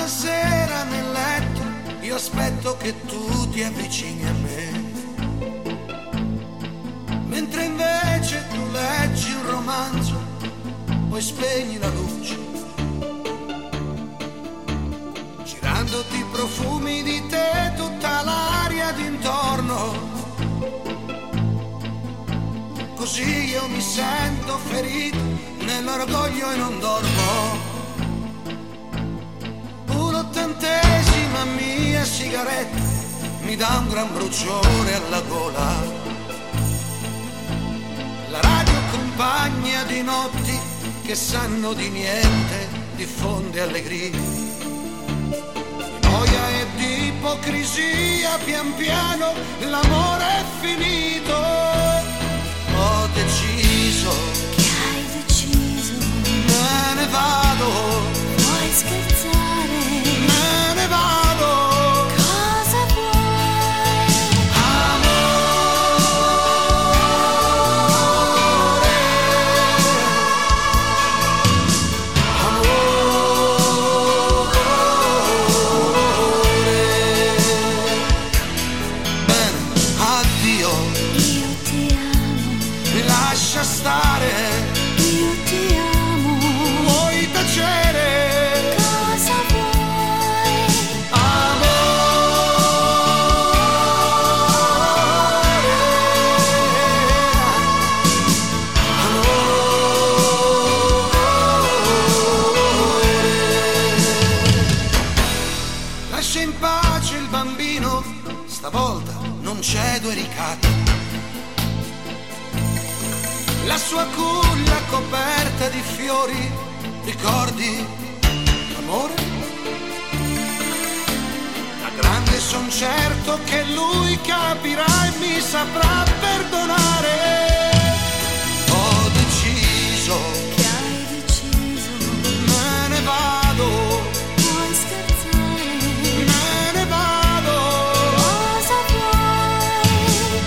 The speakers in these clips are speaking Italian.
la sera nel letto io aspetto che tu ti avvicini a me, mentre invece tu leggi un romanzo, poi spegni la luce, girandoti i profumi di te, tutta l'aria d'intorno. Così io mi sento ferito nell'orgoglio e non dormo. Un'ottantesima mia sigaretta mi dà un gran bruciore alla gola. La radio compagna di notti che sanno di niente diffonde allegria. Di noia e di ipocrisia pian piano l'amore è finito. Ho deciso. Che hai deciso? Me ne vado. Vuoi scherzare? Me ne vado. Cosa vuoi? Amore. Bene, addio. Io ti amo. Lascia stare. Io ti amo. Vuoi tacere? Cosa vuoi? Lascia in pace il bambino, stavolta non c'è due ricatti. La sua culla coperta di fiori, ricordi l'amore? Da grande son certo che lui capirà e mi saprà perdonare. Ho deciso. Che hai deciso? Me ne vado. Vuoi scherzare? Me ne vado. Cosa vuoi?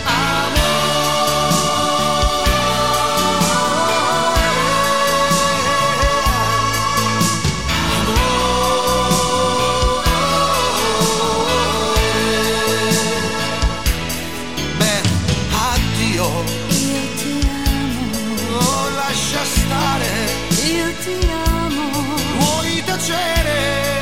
Bene, addio. Io ti amo. Oh, lascia stare. Io ti amo. Vuoi tacere?